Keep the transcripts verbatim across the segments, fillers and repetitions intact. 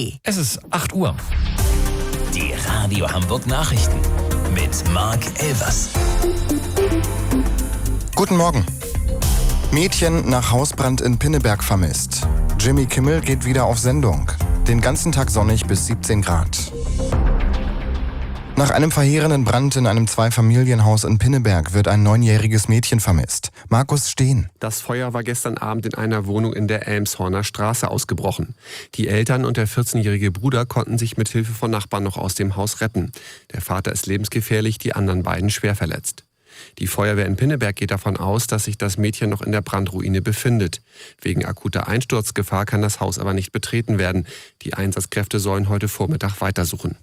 G. Es ist acht Uhr. Die Radio Hamburg Nachrichten mit Marc Elvers. Guten Morgen. Mädchen nach Hausbrand in Pinneberg vermisst. Jimmy Kimmel geht wieder auf Sendung. Den ganzen Tag sonnig bis siebzehn Grad. Nach einem verheerenden Brand in einem Zweifamilienhaus in Pinneberg wird ein neunjähriges Mädchen vermisst. Markus Steen. Das Feuer war gestern Abend in einer Wohnung in der Elmshorner Straße ausgebrochen. Die Eltern und der vierzehnjährige Bruder konnten sich mit Hilfe von Nachbarn noch aus dem Haus retten. Der Vater ist lebensgefährlich, die anderen beiden schwer verletzt. Die Feuerwehr in Pinneberg geht davon aus, dass sich das Mädchen noch in der Brandruine befindet. Wegen akuter Einsturzgefahr kann das Haus aber nicht betreten werden. Die Einsatzkräfte sollen heute Vormittag weitersuchen.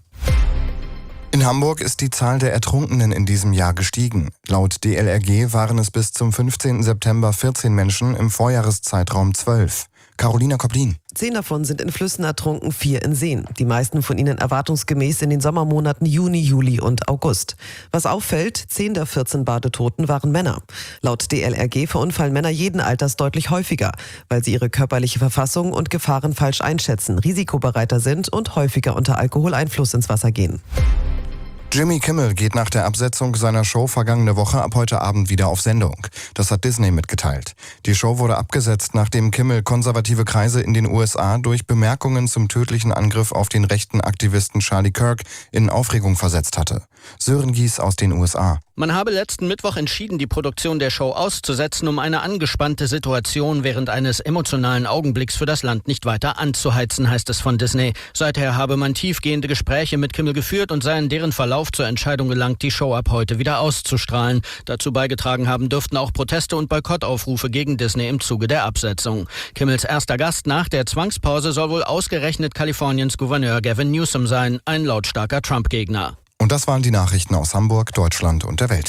In Hamburg ist die Zahl der Ertrunkenen in diesem Jahr gestiegen. Laut D L R G waren es bis zum fünfzehnten September vierzehn Menschen, im Vorjahreszeitraum zwölf. Carolina Koplin. Zehn davon sind in Flüssen ertrunken, vier in Seen. Die meisten von ihnen erwartungsgemäß in den Sommermonaten Juni, Juli und August. Was auffällt, zehn der vierzehn Badetoten waren Männer. Laut D L R G verunfallen Männer jeden Alters deutlich häufiger, weil sie ihre körperliche Verfassung und Gefahren falsch einschätzen, risikobereiter sind und häufiger unter Alkoholeinfluss ins Wasser gehen. Jimmy Kimmel geht nach der Absetzung seiner Show vergangene Woche ab heute Abend wieder auf Sendung. Das hat Disney mitgeteilt. Die Show wurde abgesetzt, nachdem Kimmel konservative Kreise in den U S A durch Bemerkungen zum tödlichen Angriff auf den rechten Aktivisten Charlie Kirk in Aufregung versetzt hatte. Sören Gies aus den U S A. Man habe letzten Mittwoch entschieden, die Produktion der Show auszusetzen, um eine angespannte Situation während eines emotionalen Augenblicks für das Land nicht weiter anzuheizen, heißt es von Disney. Seither habe man tiefgehende Gespräche mit Kimmel geführt und sei in deren Verlauf zur Entscheidung gelangt, die Show ab heute wieder auszustrahlen. Dazu beigetragen haben dürften auch Proteste und Boykottaufrufe gegen Disney im Zuge der Absetzung. Kimmels erster Gast nach der Zwangspause soll wohl ausgerechnet Kaliforniens Gouverneur Gavin Newsom sein, ein lautstarker Trump-Gegner. Und das waren die Nachrichten aus Hamburg, Deutschland und der Welt.